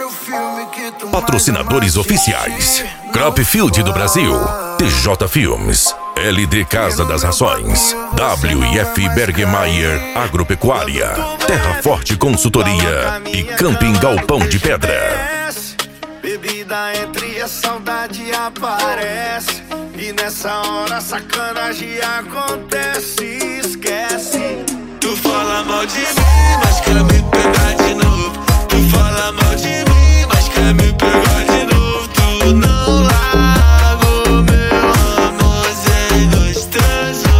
Patrocinadores oficiais: Cropfield do Brasil, TJ Filmes, LD Casa das Rações, WF Bergemeyer Agropecuária, Terra Forte Consultoria e Camping Galpão de Pedra. Bebida entre a saudade aparece, e nessa hora a sacanagem acontece. Esquece. Tu fala mal de mim, mas quer me pegar de novo. Tu fala mal de mim, mas quer me pegar de novo. Tu não larga o meu amorzinho gostoso.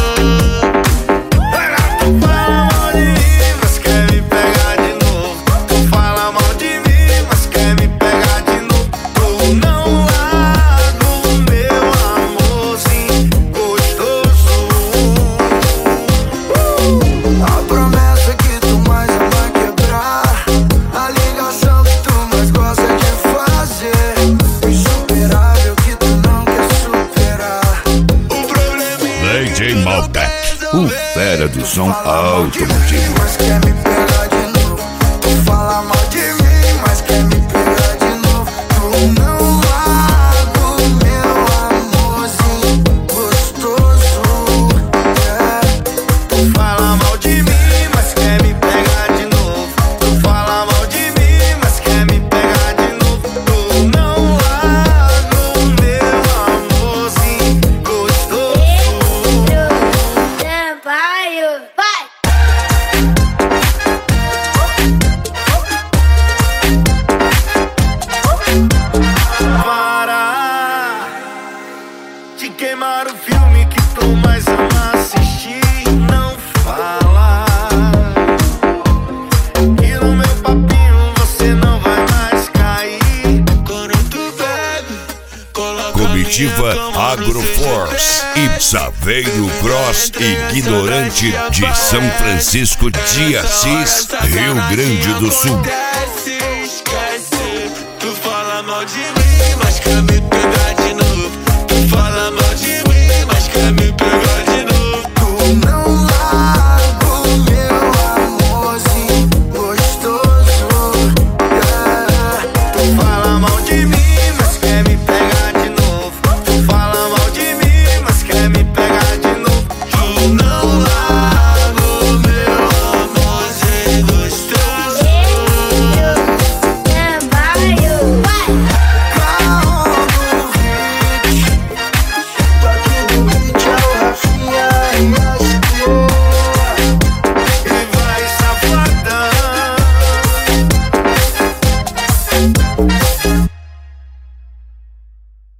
Tu fala mal de mim, mas quer me pegar de novo. Tu fala mal de mim, mas quer me pegar de novo. Tu não larga o meu amorzinho gostoso. A promessa que tu mais ama quebrar, a ligação que tu mais gosta de fazer, insuperável que tu não quer superar. O problema é DJ Malbec, o fera do som automotivo. mas quer me pegar de novo. Tu fala mal de mim, mas quer me pegar de novo. Tu não larga o meu amorzinho gostoso. Tu fala mal de mim, mas quer me pegar de novo. Tu fala mal de mim, mas quer me pegar de novo. Tu não larga o meu amorzinho gostoso. Vai! Para de queimar o filme que tu mais ama assistir. Não fala que no meu papinho você não vai mais cair. Quando tu bebe, coloca Comitiva a minha cama no Agroforce e Saveiro Cross Ignorante de São Francisco de Assis, Rio Grande do Sul.